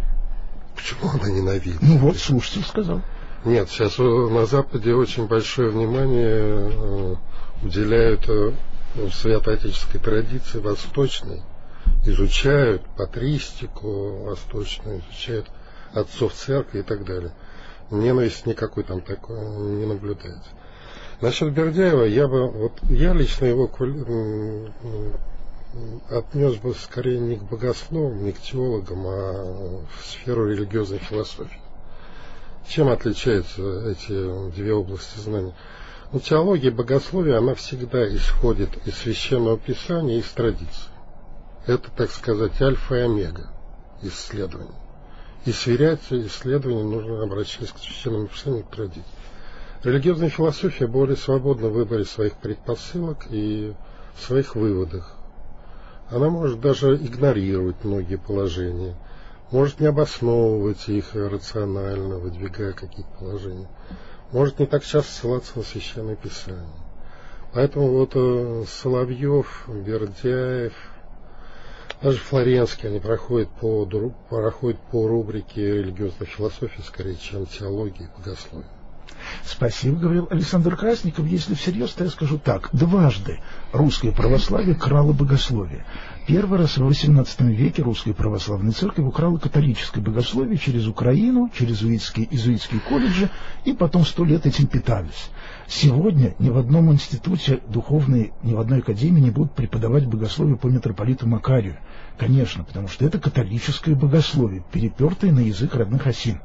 Почему она ненавидит? Ну вот, слушатель сказал. Нет, сейчас на Западе очень большое внимание уделяют святоотеческой традиции восточной. Изучают патристику восточную, изучают отцов церкви и так далее. Ненависть никакой там такой не наблюдается. Насчет Бердяева, я бы, вот я лично его отнес бы скорее не к богословам, не к теологам, а в сферу религиозной философии. Чем отличаются эти две области знаний? Ну, теология и богословие, она всегда исходит из Священного Писания и из традиции. Это, так сказать, альфа и омега исследований. И сверять исследования нужно обращаться к Священному Писанию и к традиции. Религиозная философия более свободна в выборе своих предпосылок и в своих выводах. Она может даже игнорировать многие положения, может не обосновывать их рационально, выдвигая какие-то положения, может не так часто ссылаться на Священное Писание. Поэтому вот Соловьев, Бердяев, даже Флоренский, они проходят по, проходят по рубрике религиозной философии скорее, чем теологии и богословия. Спасибо, говорил Александр Красников. Если всерьез, то я скажу так. Дважды русское православие крало богословие. Первый раз в восемнадцатом веке русская православная церковь украла католическое богословие через Украину, через иезуитские, иезуитские колледжи, и потом сто лет этим питались. Сегодня ни в одном институте духовной, ни в одной академии не будут преподавать богословие по митрополиту Макарию. Конечно, потому что это католическое богословие, перепертое на язык родных осин.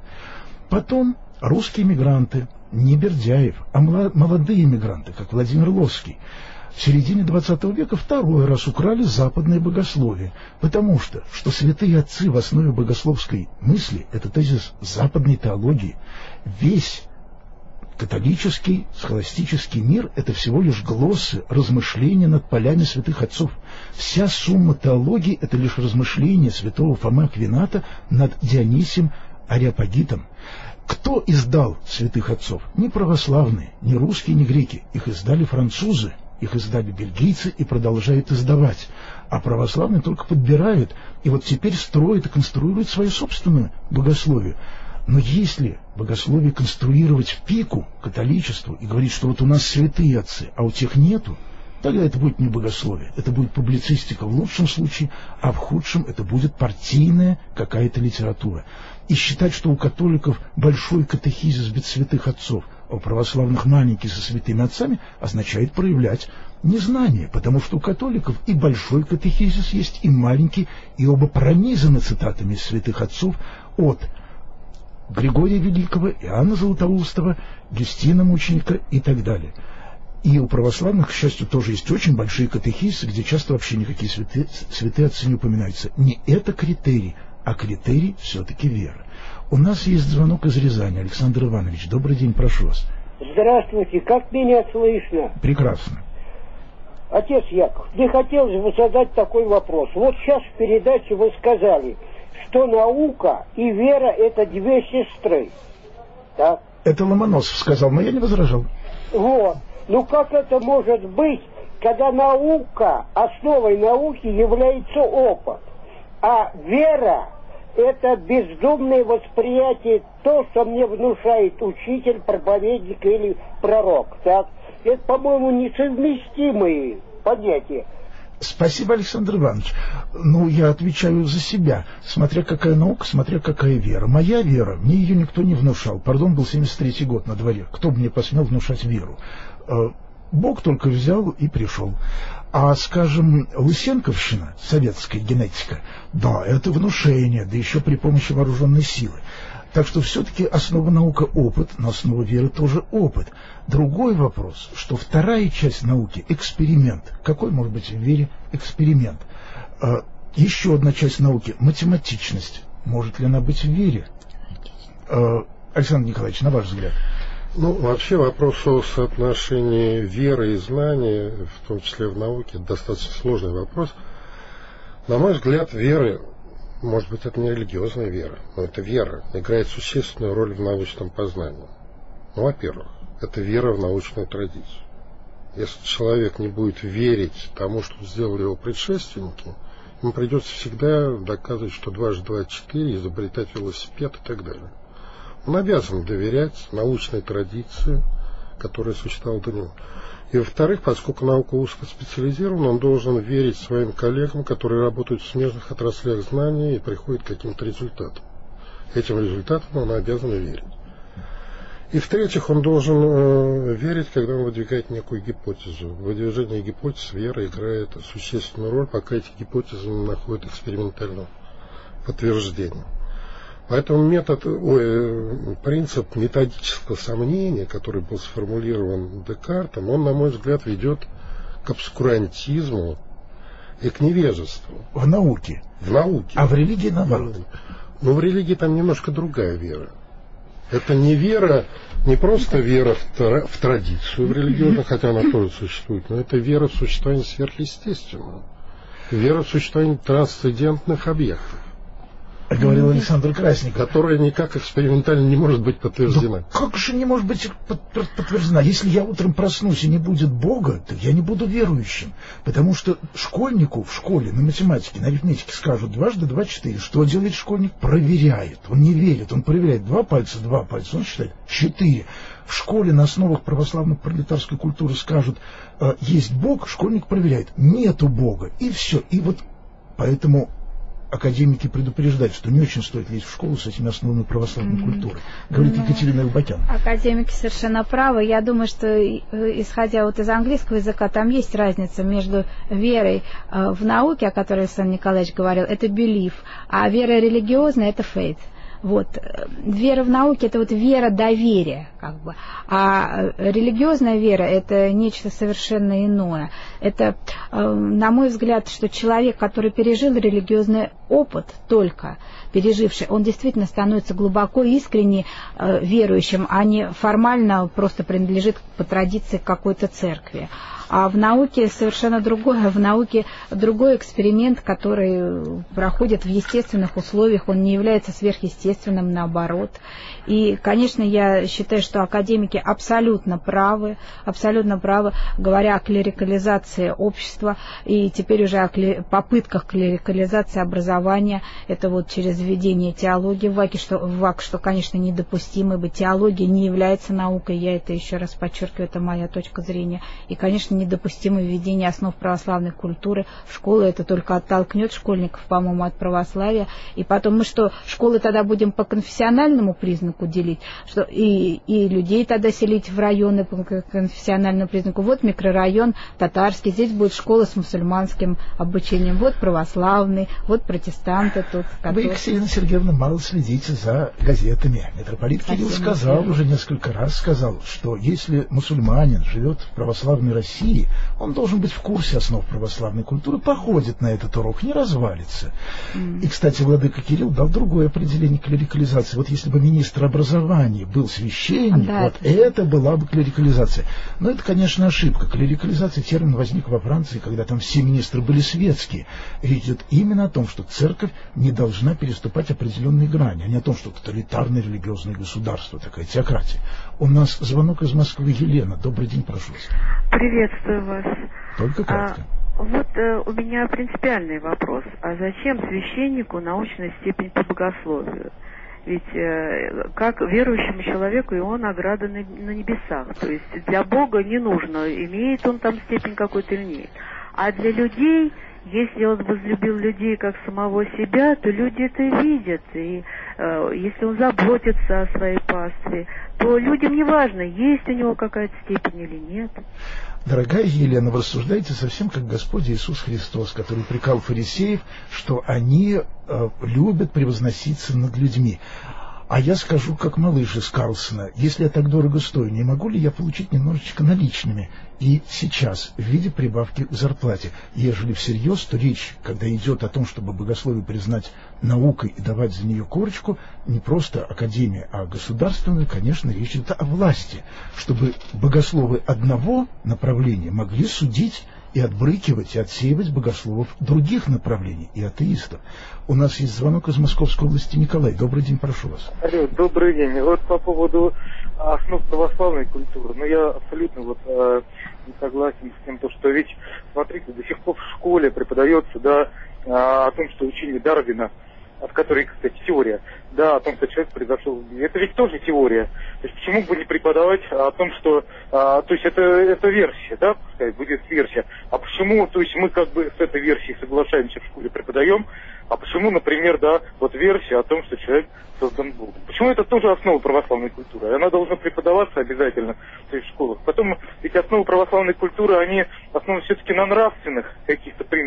Потом русские мигранты, не Бердяев, а молодые мигранты, как Владимир Ловский, в середине двадцатого века второй раз украли западное богословие, потому что, что святые отцы в основе богословской мысли — это тезис западной теологии. Весь католический, схоластический мир — это всего лишь глоссы, размышления над полями святых отцов. Вся сумма теологии — это лишь размышления святого Фомы Аквината над Дионисием Ареопагитом. Кто издал святых отцов? Ни православные, ни русские, ни греки. Их издали французы, их издали бельгийцы и продолжают издавать. А православные только подбирают, и вот теперь строят и конструируют свое собственное богословие. Но если богословие конструировать в пику католичеству и говорить, что вот у нас святые отцы, а у тех нету, тогда это будет не богословие, это будет публицистика в лучшем случае, а в худшем это будет партийная какая-то литература. И считать, что у католиков большой катехизис без святых отцов, а у православных маленький со святыми отцами, означает проявлять незнание, потому что у католиков и большой катехизис есть, и маленький, и оба пронизаны цитатами из святых отцов от Григория Великого, Иоанна Златоустого, Юстина Мученика и так далее. И у православных, к счастью, тоже есть очень большие катехизисы, где часто вообще никакие святые, святые отцы не упоминаются. Не это критерий, а критерий все-таки вера. У нас есть звонок из Рязани. Александр Иванович, добрый день, прошу вас. Здравствуйте, как меня слышно? Прекрасно. Отец Яков, мне хотелось бы задать такой вопрос. Вот сейчас в передаче вы сказали, что наука и вера — это две сестры. Так? Это Ломоносов сказал, но я не возражал. Вот. Ну как это может быть, когда наука, основой науки является опыт, а вера — это бездумное восприятие, то, что мне внушает учитель, проповедник или пророк. Так? Это, по-моему, несовместимые понятия. Спасибо, Александр Иванович. Ну, я отвечаю за себя. Смотря какая наука, смотря какая вера. Моя вера, мне ее никто не внушал. Пардон, был семьдесят третий год на дворе. Кто бы мне посмел внушать веру? Бог только взял и пришел. А, скажем, лысенковщина, советская генетика, да, это внушение, да еще при помощи вооруженной силы. Так что все-таки основа наука — опыт, но основа веры тоже опыт. Другой вопрос, что вторая часть науки — эксперимент. Какой может быть в вере эксперимент? А, еще одна часть науки — математичность. Может ли она быть в вере? А, Александр Николаевич, на ваш взгляд. Ну, вообще вопрос о соотношении веры и знания, в том числе в науке, достаточно сложный вопрос. На мой взгляд, вера, может быть, это не религиозная вера, но это вера, играет существенную роль в научном познании. Ну, во-первых, это вера в научную традицию. Если человек не будет верить тому, что сделали его предшественники, ему придется всегда доказывать, что дважды два — четыре, изобретать велосипед и так далее. Он обязан доверять научной традиции, которая существовала до него. И, во-вторых, поскольку наука узкоспециализирована, он должен верить своим коллегам, которые работают в смежных отраслях знаний и приходят к каким-то результатам. Этим результатам он обязан верить. И, в-третьих, он должен э, верить, когда он выдвигает некую гипотезу. В выдвижении гипотез вера играет существенную роль, пока эти гипотезы не находят экспериментального подтверждения. Поэтому метод, ой, принцип методического сомнения, который был сформулирован Декартом, он, на мой взгляд, ведет к обскурантизму и к невежеству. В науке. В науке. А в религии наоборот. Но в религии там немножко другая вера. Это не вера, не просто вера в, в традицию в религиозную, хотя она тоже существует, но это вера в существование сверхъестественного. Вера в существование трансцендентных объектов. Говорил Александр Красников. Которая никак экспериментально не может быть подтверждена. Да как же не может быть подтверждена? Если я утром проснусь и не будет Бога, то я не буду верующим. Потому что школьнику в школе на математике, на арифметике скажут дважды два четыре. Что делает школьник? Проверяет. Он не верит. Он проверяет. Два пальца, два пальца. Он считает четыре. В школе на основах православно-пролетарской культуры скажут, есть Бог, школьник проверяет. Нету Бога. И все. И вот поэтому академики предупреждают, что не очень стоит лезть в школу с этими основами православной mm-hmm. культуры. Говорит ну, Екатерина Илбакян. Академики совершенно правы. Я думаю, что, исходя вот из английского языка, там есть разница между верой в науке, о которой Александр Николаевич говорил, это belief, а вера религиозная – это faith. Вот. Вера в науке – это вот вера доверия, как бы. А религиозная вера – это нечто совершенно иное. Это, на мой взгляд, что человек, который пережил религиозный опыт только, переживший, он действительно становится глубоко искренне верующим, а не формально просто принадлежит по традиции какой-то церкви. А в науке совершенно другое. В науке другой эксперимент, который проходит в естественных условиях, он не является сверхъестественным, наоборот. И, конечно, я считаю, что академики абсолютно правы, абсолютно правы, говоря о клерикализации общества и теперь уже о попытках клерикализации образования. Это вот через введение теологии в ВАКе, что, в ВАК, что, конечно, недопустимо, ибо теология не является наукой. Я это еще раз подчеркиваю, это моя точка зрения. И, конечно, недопустимо введение основ православной культуры в школы. Это только оттолкнет школьников, по-моему, от православия. И потом мы что, школы тогда будем по конфессиональному признаку делить, что и, и людей тогда селить в районы по конфессиональному признаку. Вот микрорайон татарский, здесь будет школа с мусульманским обучением, вот православный, вот протестанты тут. Которые... Вы, Екатерина Сергеевна, мало следите за газетами. Митрополит Кирилл сказал, уже несколько раз сказал, что если мусульманин живет в православной России, он должен быть в курсе основ православной культуры, походит на этот урок, не развалится. Mm. И, кстати, владыка Кирилл дал другое определение клерикализации. Вот если бы министр образования был священник, да, вот это... это была бы клерикализация. Но это, конечно, ошибка. Клерикализация, термин возник во Франции, когда там все министры были светские. Речь идет именно о том, что церковь не должна переступать определенные грани, а не о том, что тоталитарное религиозное государство, такая теократия. У нас звонок из Москвы. Елена, добрый день, прошу вас. Приветствую вас. Только кратко. А, вот э, у меня принципиальный вопрос. А зачем священнику научная степень по богословию? Ведь э, как верующему человеку его награда на, на небесах. То есть для Бога не нужно, имеет он там степень какой-то или нет. А для людей, если он возлюбил людей как самого себя, то люди это видят. И э, если он заботится о своей пастве, то людям не важно, есть у него какая-то степень или нет. Дорогая Елена, вы рассуждаете совсем как Господь Иисус Христос, который упрекал фарисеев, что они э, любят превозноситься над людьми. А я скажу, как малыш из Карлсона, если я так дорого стою, не могу ли я получить немножечко наличными и сейчас в виде прибавки к зарплате? Ежели всерьез, то речь, когда идет о том, чтобы богословие признать наукой и давать за нее корочку, не просто академия, а государственная, конечно, речь идет о власти, чтобы богословы одного направления могли судить и отбрыкивать, и отсеивать богословов других направлений, и атеистов. У нас есть звонок из Московской области. Николай, добрый день, прошу вас. Алло, добрый день. Вот по поводу основ православной культуры, ну я абсолютно вот э, не согласен с тем, то, что ведь, смотрите, до сих пор в школе преподается, да, э, о том, что учение Дарвина, от которой, кстати, теория, да, о том, что человек произошел. Это ведь тоже теория. То есть почему бы не преподавать о том, что, а, то есть это, это версия, да, пускай будет версия. А почему, то есть мы как бы с этой версией соглашаемся в школе, преподаем, а почему, например, да, вот версия о том, что человек создан Богом. Почему это тоже основа православной культуры? Она должна преподаваться обязательно то есть в школах. Потом, ведь основы православной культуры, они основаны все-таки на нравственных каких-то принципах.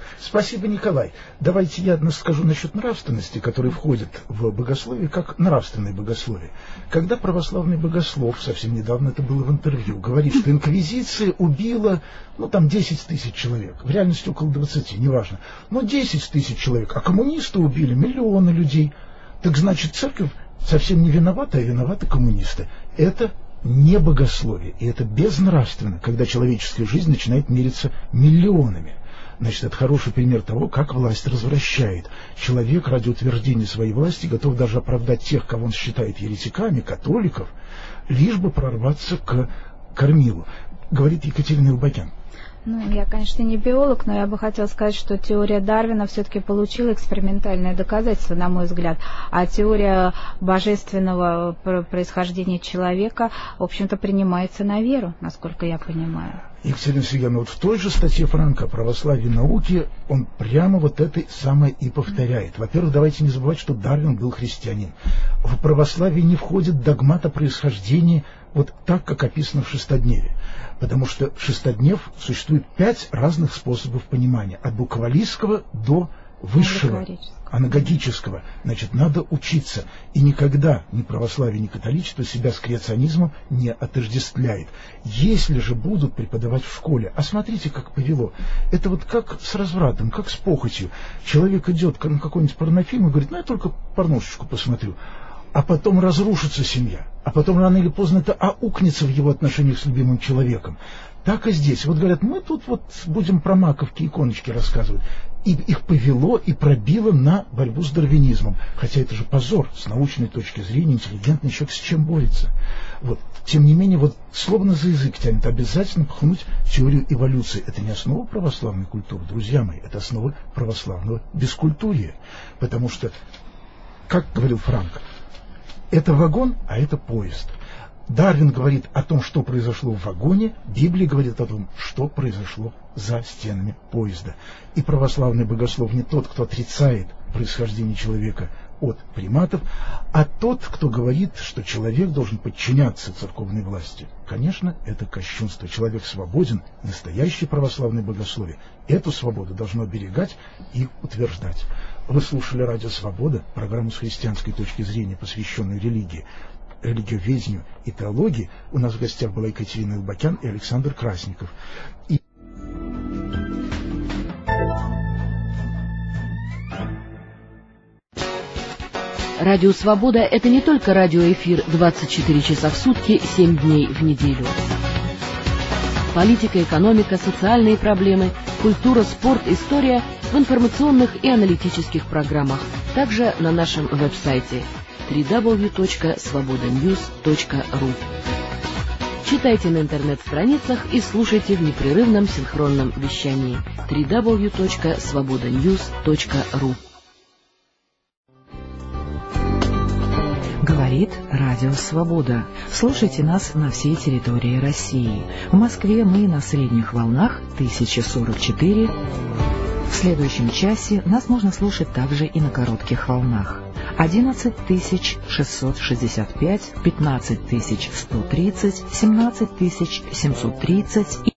Спасибо, Николай. Давайте я скажу насчет нравственности, которая входит в богословие, как нравственное богословие. Когда православный богослов, совсем недавно это было в интервью, говорит, что инквизиция убила, ну, там, десять тысяч человек, в реальности около двадцати, неважно, но десять тысяч человек, а коммунисты убили миллионы людей, так значит, церковь совсем не виновата, а виноваты коммунисты. Это не богословие, и это безнравственно, когда человеческая жизнь начинает мериться миллионами. Значит, это хороший пример того, как власть развращает. Человек ради утверждения своей власти готов даже оправдать тех, кого он считает еретиками, католиков, лишь бы прорваться к кормилу. Говорит Екатерина Илбакян. Ну, я, конечно, не биолог, но я бы хотела сказать, что теория Дарвина все-таки получила экспериментальное доказательство, на мой взгляд, а теория божественного происхождения человека, в общем-то, принимается на веру, насколько я понимаю. Екатерина Сергеевна, вот в той же статье Франка о православии науки он прямо вот это самое и повторяет. Во-первых, давайте не забывать, что Дарвин был христианин. В православии не входит догмат о происхождении вот так, как описано в шестодневе. Потому что шестоднев существует пять разных способов понимания. От буквалистского до высшего, анагогического. Значит, надо учиться. И никогда ни православие, ни католичество себя с креационизмом не отождествляет. Если же будут преподавать в школе, а смотрите, как повело. Это вот как с развратом, как с похотью. Человек идет на какой-нибудь порнофильм и говорит, ну я только порношечку посмотрю. А потом разрушится семья. А потом рано или поздно это аукнется в его отношениях с любимым человеком. Так и здесь. Вот говорят, мы тут вот будем про маковки, иконочки рассказывать. И их повело и пробило на борьбу с дарвинизмом. Хотя это же позор. С научной точки зрения интеллигентный человек с чем борется. Вот. Тем не менее, вот словно за язык тянет обязательно пхнуть теорию эволюции. Это не основа православной культуры, друзья мои. Это основа православного бескультурья. Потому что, как говорил Франко, это вагон, а это поезд. Дарвин говорит о том, что произошло в вагоне, Библия говорит о том, что произошло за стенами поезда. И православный богослов не тот, кто отрицает происхождение человека от приматов, а тот, кто говорит, что человек должен подчиняться церковной власти. Конечно, это кощунство. Человек свободен, настоящее православное богословие эту свободу должно оберегать и утверждать. Вы слушали «Радио Свобода», программу с христианской точки зрения, посвященную религии, религиоведению и теологии. У нас в гостях была Екатерина Илбакян и Александр Красников. И... Радио Свобода — это не только радиоэфир двадцать четыре часа в сутки, семь дней в неделю. Политика, экономика, социальные проблемы, культура, спорт, история в информационных и аналитических программах. Также на нашем веб-сайте дабл ю дабл ю дабл ю точка свобода ньюс точка ру. Читайте на интернет-страницах и слушайте в непрерывном синхронном вещании дабл ю дабл ю дабл ю точка свобода ньюс точка ру. Говорит Радио Свобода. Слушайте нас на всей территории России. В Москве мы на средних волнах тысяча сорок четыре. В следующем часе нас можно слушать также и на коротких волнах. одиннадцать тысяч шестьсот шестьдесят пять, пятнадцать тысяч сто тридцать, семнадцать тысяч семьсот тридцать и